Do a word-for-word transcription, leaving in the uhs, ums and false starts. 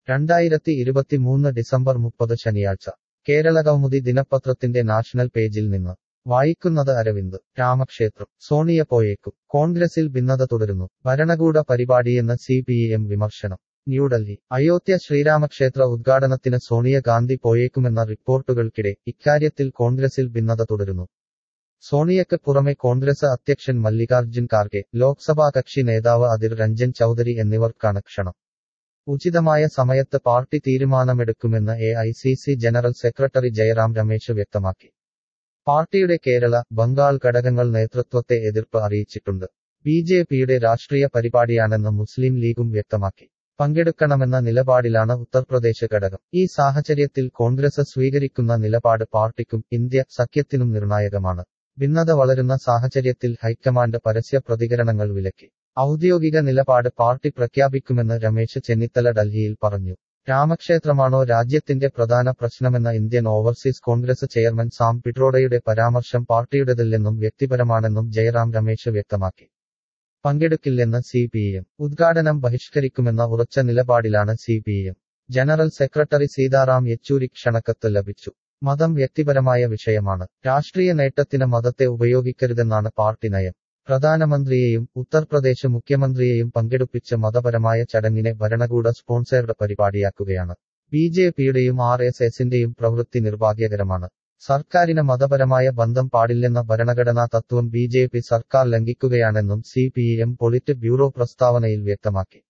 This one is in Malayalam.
രണ്ടായിരത്തി ഇരുപത്തിമൂന്ന് ഡിസംബർ മുപ്പത് ശനിയാഴ്ച കേരളകൗമുദി ദിനപത്രത്തിന്റെ നാഷണൽ പേജിൽ നിന്ന് വായിക്കുന്നത് അരവിന്ദ്. രാമക്ഷേത്രം സോണിയ പോയേക്കും, കോൺഗ്രസിൽ ഭിന്നത തുടരുന്നു. ഭരണകൂട പരിപാടിയെന്ന് സി പി എം വിമർശനം. ന്യൂഡൽഹി. അയോധ്യ ശ്രീരാമക്ഷേത്ര ഉദ്ഘാടനത്തിന് സോണിയ ഗാന്ധി പോയേക്കുമെന്ന റിപ്പോർട്ടുകൾക്കിടെ ഇക്കാര്യത്തിൽ കോൺഗ്രസിൽ ഭിന്നത തുടരുന്നു. സോണിയയ്ക്ക് പുറമെ കോൺഗ്രസ് അധ്യക്ഷൻ മല്ലികാർജ്ജുൻ ഖാർഗെ, ലോക്സഭാ കക്ഷി നേതാവ് അധിർ രഞ്ജൻ ചൌധരി എന്നിവർക്കാണ് ക്ഷണം. ഉചിതമായ സമയത്ത് പാർട്ടി തീരുമാനമെടുക്കുമെന്ന് A I C C general secretary Jairam Ramesh വ്യക്തമാക്കി. പാർട്ടിയുടെ കേരള, ബംഗാൾ ഘടകങ്ങൾ നേതൃത്വത്തെ എതിർപ്പ് അറിയിച്ചിട്ടുണ്ട്. ബി ജെ പിയുടെ രാഷ്ട്രീയ പരിപാടിയാണെന്ന് മുസ്ലിം ലീഗും വ്യക്തമാക്കി. പങ്കെടുക്കണമെന്ന നിലപാടിലാണ് ഉത്തർപ്രദേശ് ഘടകം. ഈ സാഹചര്യത്തിൽ കോൺഗ്രസ് സ്വീകരിക്കുന്ന നിലപാട് പാർട്ടിക്കും ഇന്ത്യ സഖ്യത്തിനും നിർണായകമാണ്. ഭിന്നത വളരുന്ന സാഹചര്യത്തിൽ ഹൈക്കമാൻഡ് പരസ്യ പ്രതികരണങ്ങൾ വിലക്കി. ഔദ്യോഗിക നിലപാട് പാർട്ടി പ്രഖ്യാപിക്കുമെന്ന് രമേശ് ചെന്നിത്തല ഡൽഹിയിൽ പറഞ്ഞു. രാമക്ഷേത്രമാണോ രാജ്യത്തിന്റെ പ്രധാന പ്രശ്നമെന്ന Indian Overseas Congress chairman Sam പിട്രോഡയുടെ പരാമർശം പാർട്ടിയുടേതല്ലെന്നും വ്യക്തിപരമാണെന്നും ജയറാം രമേശ് വ്യക്തമാക്കി. പങ്കെടുക്കില്ലെന്ന് സി പി എം. ഉദ്ഘാടനം ബഹിഷ്കരിക്കുമെന്ന ഉറച്ച നിലപാടിലാണ് C P M. General secretary Sitaram Yechury ക്ഷണക്കത്ത് ലഭിച്ചു. മതം വ്യക്തിപരമായ വിഷയമാണ്. രാഷ്ട്രീയ നേട്ടത്തിന് മതത്തെ ഉപയോഗിക്കരുതെന്നാണ് പാർട്ടി നയം. പ്രധാനമന്ത്രിയെയും ഉത്തർപ്രദേശ് മുഖ്യമന്ത്രിയെയും പങ്കെടുപ്പിച്ച് മതപരമായ ചടങ്ങിനെ ഭരണകൂട സ്പോൺസേർഡ് പരിപാടിയാക്കുകയാണ്. ബി ജെ പിയുടെയും ആർ എസ് എസിന്റെയും പ്രവൃത്തി നിർഭാഗ്യകരമാണ്. സർക്കാരിന് മതപരമായ ബന്ധം പാടില്ലെന്ന ഭരണഘടനാ തത്വം ബി ജെ പി സർക്കാർ ലംഘിക്കുകയാണെന്നും C P M polit bureau പ്രസ്താവനയിൽ വ്യക്തമാക്കി.